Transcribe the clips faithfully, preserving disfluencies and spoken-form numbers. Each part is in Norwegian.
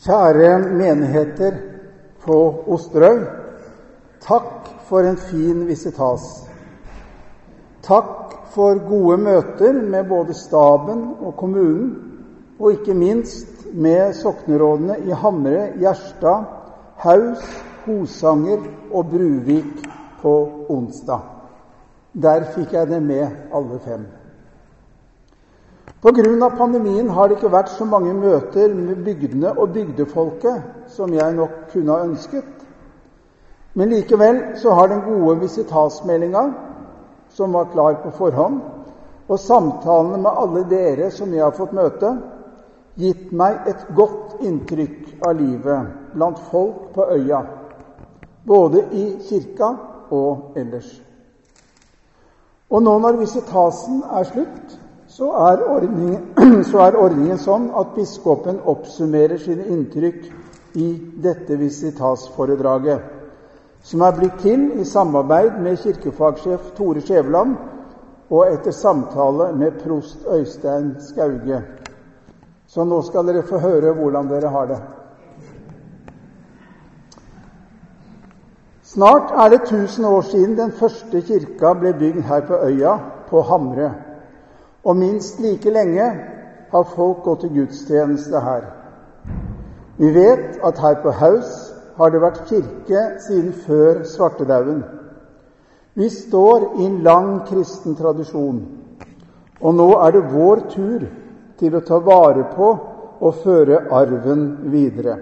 Kjære menigheter på Osterøy, takk for en fin visitas. Takk for gode møter med både staben og kommunen, og ikke minst med soknerådene i Hamre, Gjerstad, Haus, Hosanger og Bruvik på onsdag. Der fikk jeg det med alle fem. På grunn av pandemien har det ikke vært så mange møter med bygdene og bygdefolket som jeg nok kunne ha ønsket. Men likevel så har den gode visitasmeldingen, som var klar på forhånd, og samtalene med alle dere som jeg har fått møte, gitt meg et godt inntrykk av livet blant folk på øya, både i kirka og ellers. Og nå når visitasen er slutt, så er ordningen, så er ordningen sånn at biskopen oppsummerer sine inntrykk i dette visitasforedraget, som er blitt til i samarbeid med kirkefagsjef Tore Skjæveland og etter samtale med prost Øystein Skauge. Så nå skal dere få høre hvordan dere har det. Snart er det tusen år siden den første kirka ble bygd her på øya, på Hamre. Og minst like lenge har folk gått til gudstjeneste her. Vi vet at her på Haus har det vært kirke siden før svartedauden. Vi står i en lang kristen tradisjon, og nå er det vår tur til å ta vare på og føre arven videre.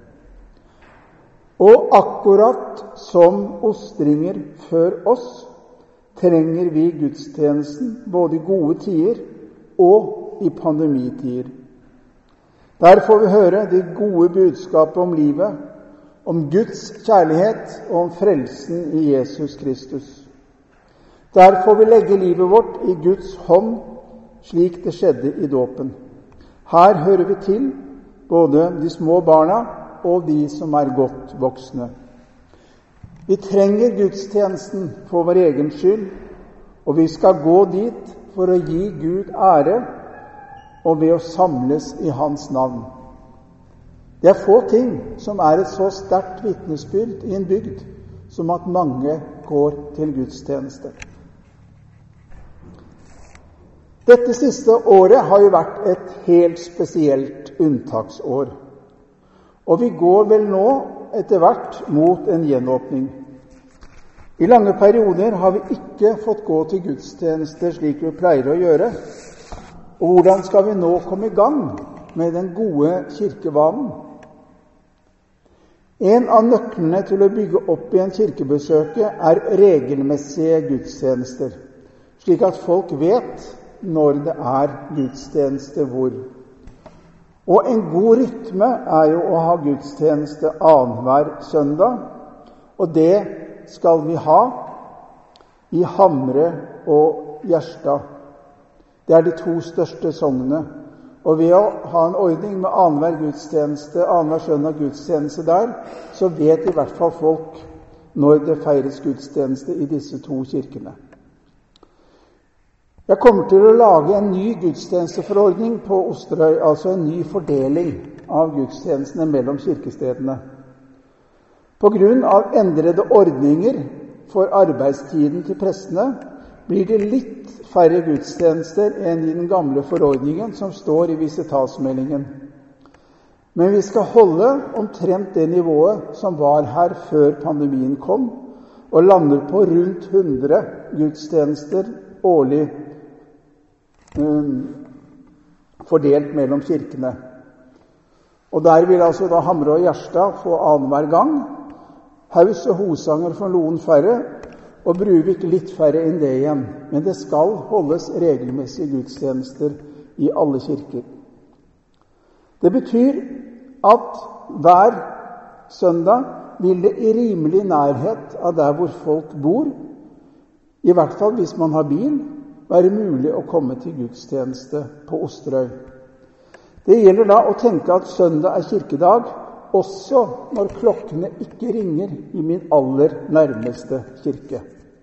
Og akkurat som ostringer før oss, trenger vi gudstjenesten både i gode tider og i pandemitider. Der får vi høre det gode budskapet om livet, om Guds kjærlighet og om frelsen i Jesus Kristus. Der får vi legge livet vårt i Guds hånd, slik det skjedde i dåpen. Her hører vi til både de små barna og de som er godt voksne. Vi trenger gudstjenesten for vår egen skyld, og vi skal gå dit for å gi Gud ære og ved å samles i hans navn. Det er få ting som er et så sterkt vitnesbyrd i en bygd som at mange går til gudstjeneste. Dette siste året har jo vært et helt spesielt unntaksår, og vi går vel nå etter hvert mot en gjenåpning. I lange perioder har vi ikke fått gå til gudstjenester slik vi pleier å gjøre. Og hvordan skal vi nå komme i gang med den gode kirkevanen? En av nøklene til å bygge opp igjen kirkebesøket er regelmessige gudstjenester, slik at folk vet når det er gudstjeneste hvor. Og en god rytme er jo å ha gudstjeneste annenhver søndag, og det skal vi ha i Hamre og Gjerstad. Det er de to største sognene. Og ved å ha en ordning med annenhver gudstjeneste, annenhver søndag gudstjeneste der, så vet i hvert fall folk når det feires gudstjeneste i disse to kirkene. Jeg kommer til å lage en ny gudstjenesteforordning på Osterøy, altså en ny fordeling av gudstjenestene mellom kirkestedene. På grunn av endrede ordninger for arbeidstiden til prestene blir det litt færre gudstjenester enn i den gamle forordningen som står i visitasmeldingen. Men vi skal holde omtrent det nivået som var her før pandemien kom, og lander på rundt hundre gudstjenester årlig um, fordelt mellom kirkene. Og der vil altså da Hamre og Gjerstad få annenhver gang, Haus og Hosanger for noen færre, og Bruvik litt færre enn det igjen. Men det skal holdes regelmessige gudstjenester i alle kirker. Det betyr at hver søndag vil det i rimelig nærhet av der hvor folk bor, i hvert fall hvis man har bil, være mulig å komme til gudstjeneste på Osterøy. Det gjelder da å tenke at søndag er kirkedag, også når klokkene ikke ringer i min aller nærmeste kirke.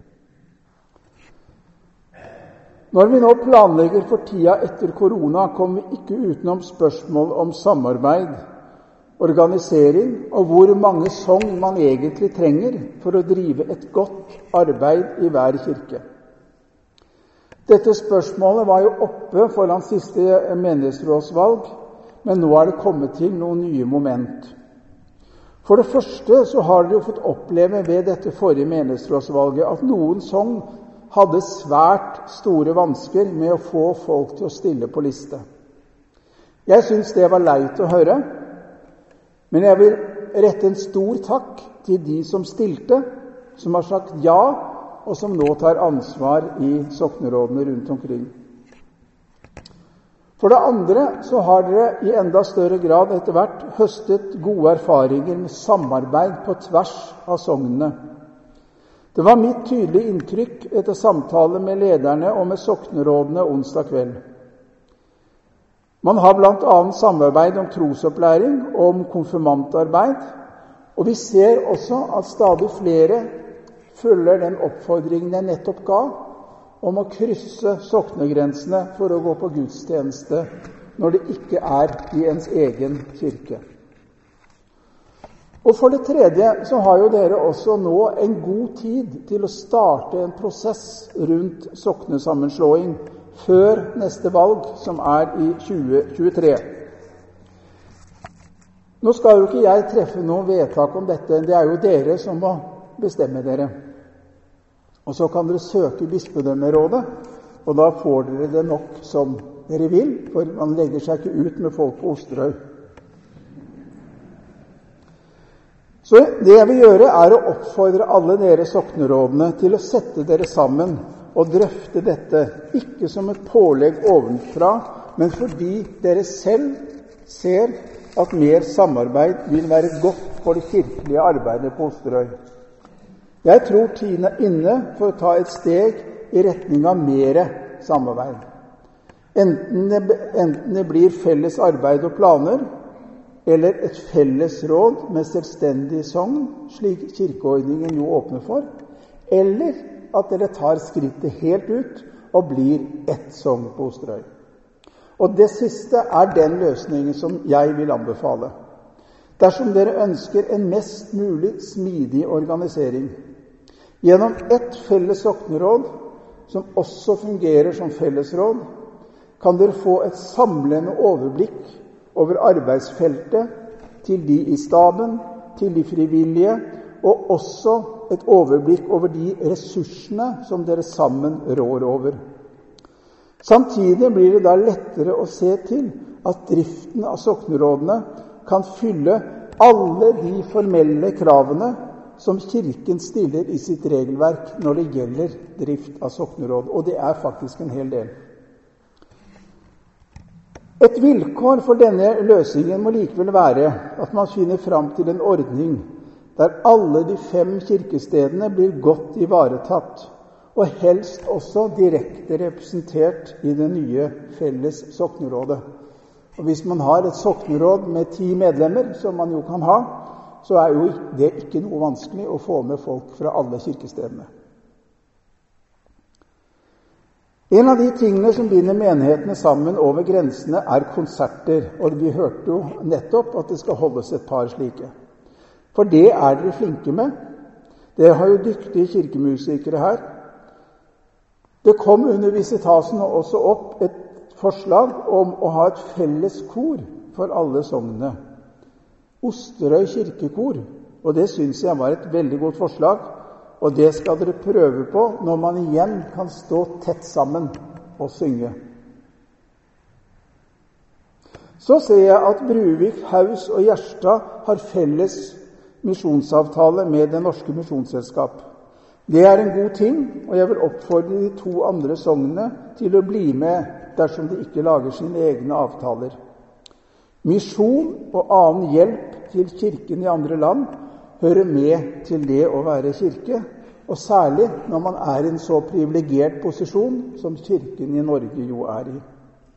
Når vi nå planlegger for tida etter korona, kommer vi ikke utenom spørsmål om samarbeid organisering og hvor mange sogn man egentlig trenger for å drive et godt arbeid i hver kirke. Dette spørsmålet var jo oppe foran siste menighetsrådsvalg, men nå er det kommet til noen nye moment. For det første så har dere jo fått oppleve ved dette forrige menighetsrådsvalget at noen sogn hadde svært store vansker med å få folk til å stille på liste. Jeg synes det var leit å høre, men jeg vil rette en stor takk til de som stilte, som har sagt ja, og som nå tar ansvar i soknerådene rundt omkring. For det andre så har dere i enda større grad etter hvert høstet gode erfaringer med samarbeid på tvers av sognene. Det var mitt tydelige inntrykk etter samtale med lederne og med soknerådene onsdag kveld. Man har blant annet samarbeid om trosopplæring og om konfirmantarbeid, og vi ser også at stadig flere følger den oppfordringen jeg nettopp ga, om å krysse soknegrensene for å gå på gudstjeneste når det ikke er i ens egen kirke. Og for det tredje så har jo dere også nå en god tid til å starte en prosess rundt soknesammenslåing før neste valg, som er i tjue tjuetre. Nå skal jo ikke jeg treffe noen vedtak om dette, det er jo dere som må bestemme dere. Og så kan dere søke bispedømmerådet, og da får dere det nok som dere vil, for man legger seg ikke ut med folk på Osterøy. Så det jeg vil gjøre er å oppfordre alle dere soknerådene til å sette dere sammen og drøfte dette, ikke som et pålegg ovenfra, men fordi dere selv ser at mer samarbeid vil være godt for det kirkelige arbeidet på Osterøy. Jeg tror tiden er inne for å ta et steg i retning av mer samarbeid. Enten det, enten det blir felles arbeid og planer, eller et felles råd med selvstendig sogn, slik kirkeordningen jo åpner for, eller at dere tar skrittet helt ut og blir ett sogn på Osterøy. Og det siste er den løsningen som jeg vil anbefale. Dersom dere ønsker en mest mulig smidig organisering, gjennom ett felles sokneråd, som også fungerer som fellesråd, kan dere få et samlende overblikk over arbeidsfeltet til de i staben, til de frivillige, og også et overblikk over de ressursene som dere sammen rår over. Samtidig blir det da lettere å se til at driften av soknerådene kan fylle alle de formelle kravene som Kirken stiller i sitt regelverk når det gjelder drift av sokneråd, og det er faktisk en hel del. Et vilkår for denne løsningen må likevel være at man finner fram til en ordning der alle de fem kirkestedene blir godt ivaretatt, og helst også direkte representert i det nye felles soknerådet. Og hvis man har et sokneråd med ti medlemmer, som man jo kan ha, så er jo det ikke noe vanskelig å få med folk fra alle kirkestedene. En av de tingene som binder menighetene sammen over grensene er konserter, og vi hørte jo nettopp at det skal holdes et par slike. For det er dere flinke med. Dere har jo dyktige kirkemusikere her. Det kom under visitasen også opp et forslag om å ha et felles kor for alle sognene. Osterøy kirkekor, og det synes jeg var et veldig godt forslag, og det skal dere prøve på når man igjen kan stå tett sammen og synge. Så ser jeg at Bruvik, Haus og Gjerstad har felles misjonsavtale med Det Norske Misjonsselskap. Det er en god ting, og jeg vil oppfordre de to andre sognene til å bli med dersom de ikke lager sine egne avtaler. Misjon og annen hjelp til kirken i andre land hører med til det å være kirke, og særlig når man er i en så privilegert posisjon som kirken i Norge jo er i.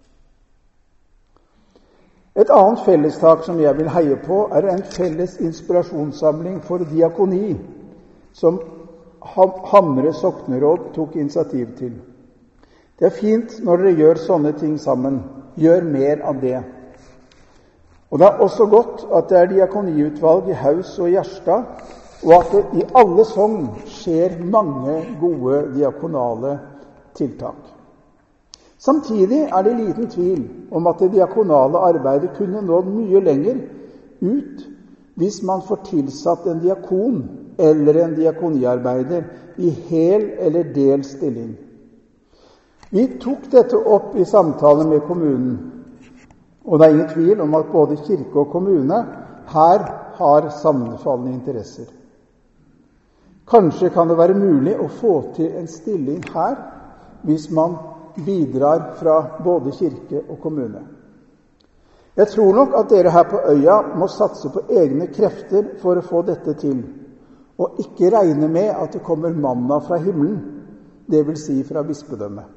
Et annet fellestak som jeg vil heie på er en felles inspirasjonssamling for diakoni, som Hamre sokneråd tok initiativ til. Det er fint når dere gjør sånne ting sammen. Gjør mer av det. Og det er også godt at det er diakoniutvalg i Haus og Gjerstad, og at det i alle sogn skjer mange gode diakonale tiltak. Samtidig er det liten tvil om at det diakonale arbeidet kunne nådd mye lenger ut hvis man får tilsatt en diakon eller en diakoniarbeider i hel eller del stilling. Vi tok dette opp i samtale med kommunen, og det er ingen tvil om at både kirke og kommune her har sammenfallende interesser. Kanskje kan det være mulig å få til en stilling her hvis man bidrar fra både kirke og kommune. Jeg tror nok at dere her på øya må satse på egne krefter for å få dette til, og ikke regne med at det kommer manna fra himmelen, det vil si fra bispedømmet.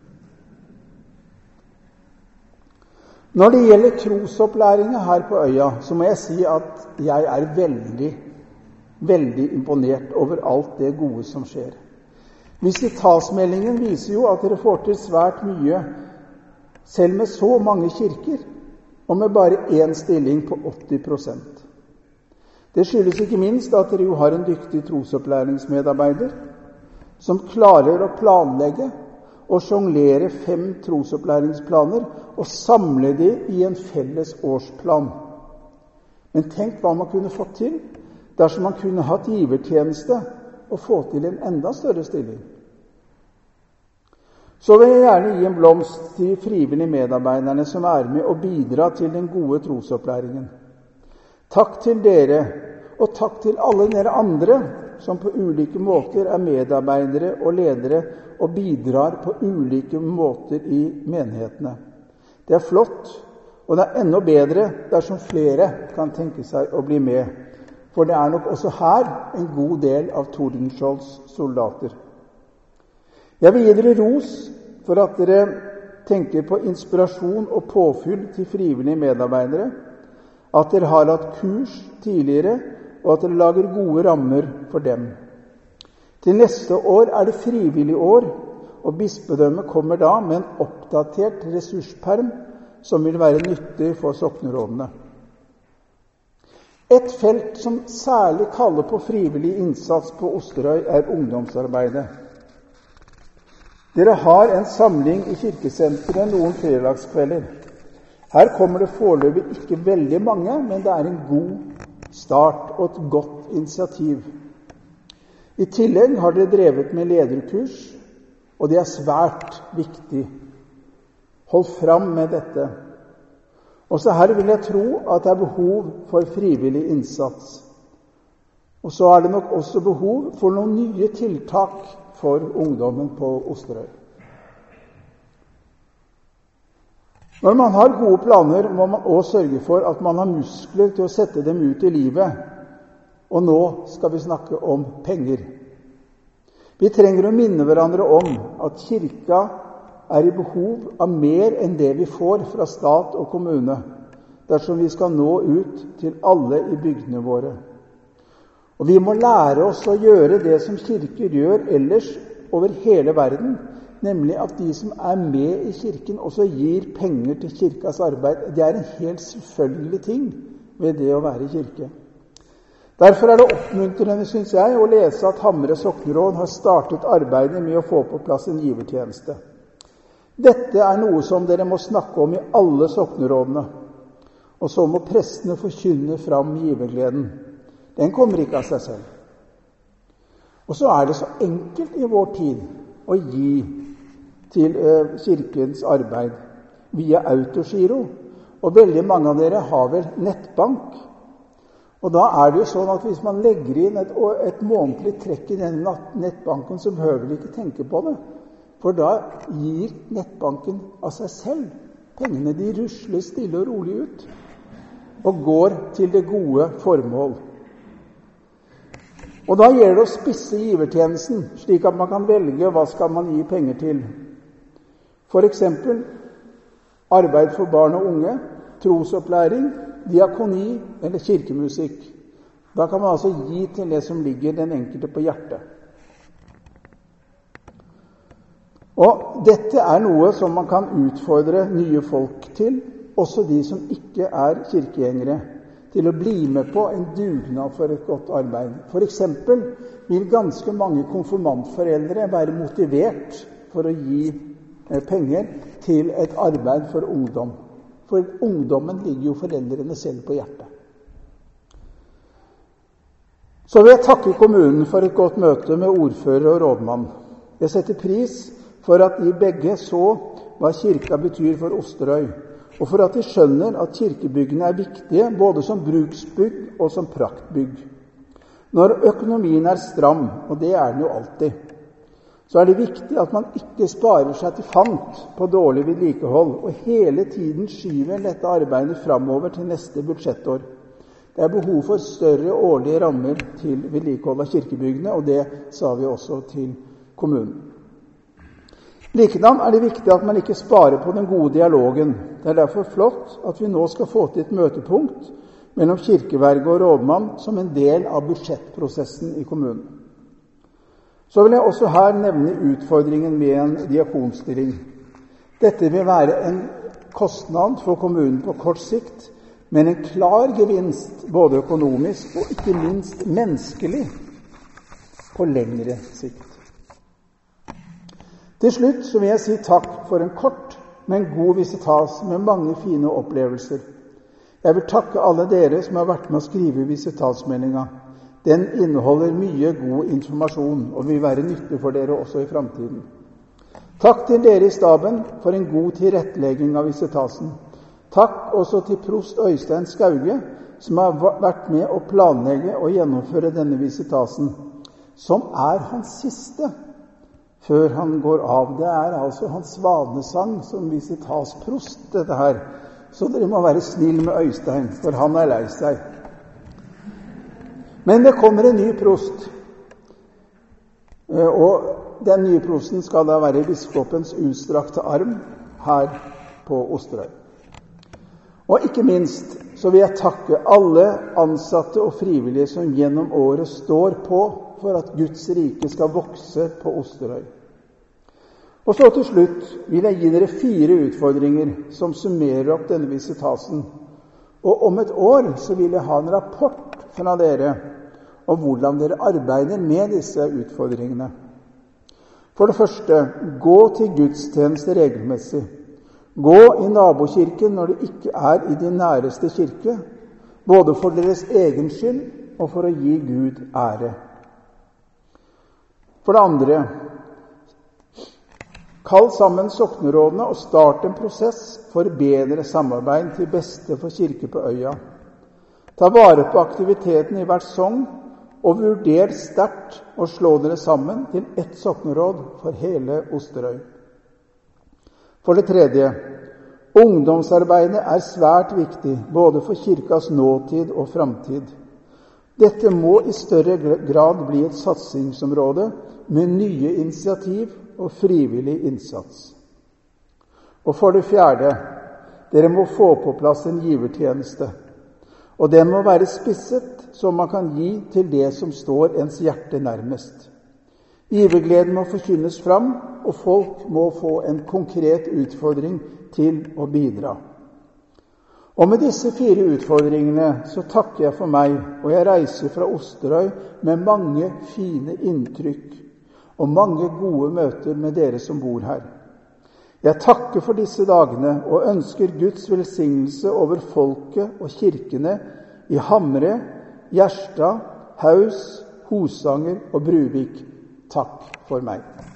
Når det gjelder trosopplæringen her på øya, så må jeg si at jeg er veldig, veldig imponert over alt det gode som skjer. Visitasmeldingen viser jo at dere får til svært mye, selv med så mange kirker, og med bare én stilling på åtti prosent. Det skyldes ikke minst at dere jo har en dyktig trosopplæringsmedarbeider, som klarer å planlegge og sjonglere fem trosopplæringsplaner og samle de i en felles årsplan. Men tenk hva man kunne fått til dersom man kunne hatt givertjeneste og få til en enda større stilling. Så vil jeg gjerne gi en blomst til de frivillige medarbeiderne som er med og bidrar til den gode trosopplæringen. Takk til dere, og takk til alle dere andre som på ulike måter er medarbeidere og ledere og bidrar på ulike måter i menighetene. Det er flott, og det er enda bedre dersom flere kan tenke seg å bli med, for det er nok også her en god del av Tordenskiolds soldater. Jeg vil gi dere ros for at dere tenker på inspirasjon og påfyll til frivillige medarbeidere, at dere har hatt kurs tidligere, og at dere lager gode rammer for dem. Til neste år er det frivillig år, og bispedømmet kommer da med en oppdatert ressursperm som vil være nyttig for soknerådene. Et felt som særlig kaller på frivillig innsats på Osterøy er ungdomsarbeidet. Dere har en samling i kirkesenteret noen fredagskvelder. Her kommer det foreløpig ikke veldig mange, men det er en god start og et godt initiativ. I tillegg har dere drevet med lederkurs, og det er svært viktig. Hold fram med dette. Også her vil jeg tro at det er behov for frivillig innsats. Og så er det nok også behov for noen nye tiltak for ungdommen på Osterøy. Når man har gode planer, må man også sørge for at man har muskler til å sette dem ut i livet. Og nå skal vi snakke om penger. Vi trenger å minne hverandre om at kirka er i behov av mer enn det vi får fra stat og kommune, dersom vi skal nå ut til alle i bygdene våre. Og vi må lære oss å gjøre det som kirker gjør ellers over hele verden, nemlig at de som er med i kirken også gir penger til kirkas arbeid. Det er en helt selvfølgelig ting ved det å være i kirke. Derfor er det oppmuntrende, synes jeg, å lese at Hamre sokneråd har startet arbeidet med å få på plass en givertjeneste. Dette er noe som dere må snakke om i alle soknerådene, og så må prestene forkynne fram givergleden. Den kommer ikke av seg selv. Og så er det så enkelt i vår tid å gi til eh, kirkens arbeid via autogiro, og veldig mange av dere har vel nettbank. Og da er det jo sånn at hvis man legger inn et, et månedlig trekk i denne nettbanken, så behøver vi ikke tenke på det. For da gir nettbanken av seg selv. Pengene de rusler stille og rolig ut, og går til det gode formål. Og da gjelder det å spisse givertjenesten, slik at man kan velge hva skal man gi penger til. For eksempel arbeid for barn og unge, trosopplæring, diakoni eller kirkemusikk. Da kan man altså gi til det som ligger den enkelte på hjertet. Og dette er noe som man kan utfordre nye folk til, også de som ikke er kirkegjengere, til å bli med på en dugnad for et godt arbeid. For eksempel vil ganske mange konfirmantforeldre være motivert for å gi penger til et arbeid for ungdom. For ungdommen ligger jo foreldrene selv på hjertet. Så vil jeg takke kommunen for et godt møte med ordfører og rådmann. Jeg setter pris for at de begge så hva kirka betyr for Osterøy, og for at de skjønner at kirkebyggene er viktige både som bruksbygg og som praktbygg. Når økonomien er stram, og det er den jo alltid, så er det viktig at man ikke sparer seg til fant på dårlig vedlikehold, og hele tiden skyver dette arbeidet framover til neste budsjettår. Det er behov for større årlige rammer til vedlikehold av kirkebyggene, og det sa vi også til kommunen. Likedan er det viktig at man ikke sparer på den gode dialogen. Det er derfor flott at vi nå skal få til et møtepunkt mellom kirkeverge og rådmann som en del av budsjettprosessen i kommunen. Så vil jeg også her nevne utfordringen med en diakonstilling. Dette vil være en kostnad for kommunen på kort sikt, men en klar gevinst både økonomisk og ikke minst menneskelig på lengre sikt. Til slutt så vil jeg si takk for en kort, men god visitas med mange fine opplevelser. Jeg vil takke alle dere som har vært med å skrive visitatsmeldingen. Den inneholder mye god informasjon og vil være nyttig for dere også i fremtiden. Takk til dere i staben for en god tilrettelegging av visitasen. Takk også til prost Øystein Skauge, som har vært med å planlegge og gjennomføre denne visitasen, som er hans siste før han går av. Det er altså hans svanesang som visitasprost, dette her. Så dere må være snill med Øystein, for han er lei seg. Men det kommer en ny prost, og den nye prosten skal da være biskopens utstrakte arm her på Osterøy. Og ikke minst så vil jeg takke alle ansatte og frivillige som gjennom året står på for at Guds rike skal vokse på Osterøy. Og så til slutt vil jeg gi dere fire utfordringer som summerer opp denne visitasen. Og om et år så vil jeg ha en rapport fra dere om hvordan dere arbeider med disse utfordringene. For det første, gå til gudstjeneste regelmessig. Gå i nabokirken når du ikke er i din næreste kirke, både for deres egen skyld og for å gi Gud ære. For det andre, kall sammen soknerådene og start en prosess for bedre samarbeid til beste for kirke på øya. Ta vare på aktiviteten i hvert sogn, og vurder sterkt å slå dere sammen til ett sokneråd for hele Osterøy. For det tredje, ungdomsarbeidet er svært viktig, både for kirkas nåtid og framtid. Dette må i større grad bli et satsingsområde med nye initiativ og frivillig innsats. Og for det fjerde, dere må få på plass en givertjeneste. Og det må være spisset så man kan gi til det som står ens hjerte nærmest. Givergleden må forkynnes fram, og folk må få en konkret utfordring til å bidra. Og med disse fire utfordringene så takker jeg for meg, og jeg reiser fra Osterøy med mange fine inntrykk og mange gode møter med dere som bor her. Jeg takker for disse dagene og ønsker Guds velsignelse over folket og kirkene i Hamre, Gjerstad, Haus, Hosanger og Bruvik. Takk for meg.